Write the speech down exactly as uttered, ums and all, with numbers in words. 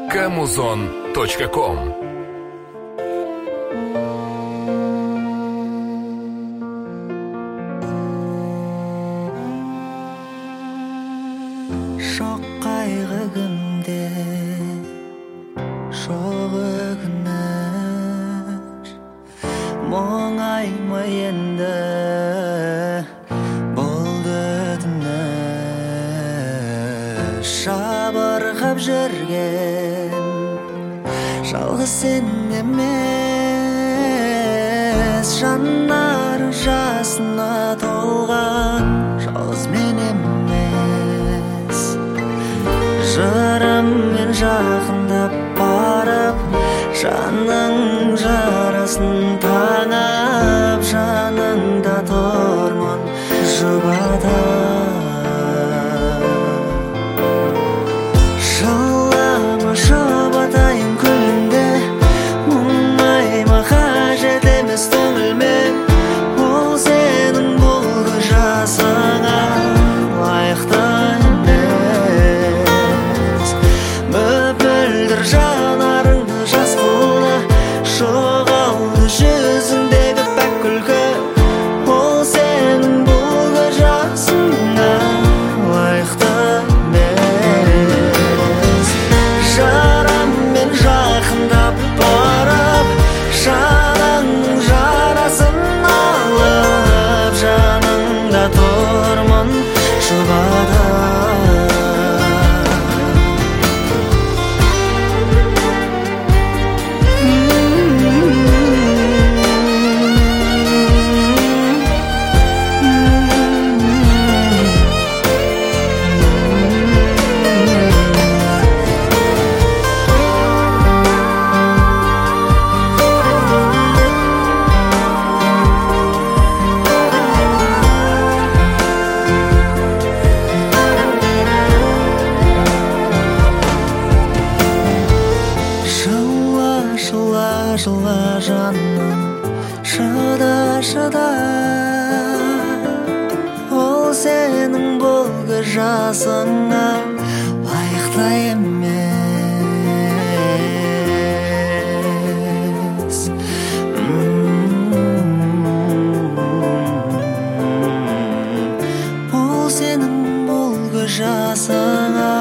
камузон точка ком. Шоқ қайғы күнде, шоқ өкініш, мұңайма енді болды түніш. Жабырқап жүрген жалғыз сен емес, жанарың жасына толған жалғыз мен емес. Жырыммен жақындап барып, жаның жарасын таңып, жаныңда тұрмын жұбатып. Жылама жұбатайын күлімде, мұңайма қажет емес көңілме. Ол сенің бұл жасыңа лайықты емес. Мөпілдір жанарыңды жас қылды, жоғалды жүзіңдегі пәк күлкі. Ол сенің бұл жасыңа лайықты емес. Жараммен жақындап барып, жаныңның жарасын алып, жаныңда тұрмын жұбатып. Жыла, жыла жаным, шыда, шыда. Ол сенің бұл жасыңа лайықты емес. Ол сенің бұл жасыңа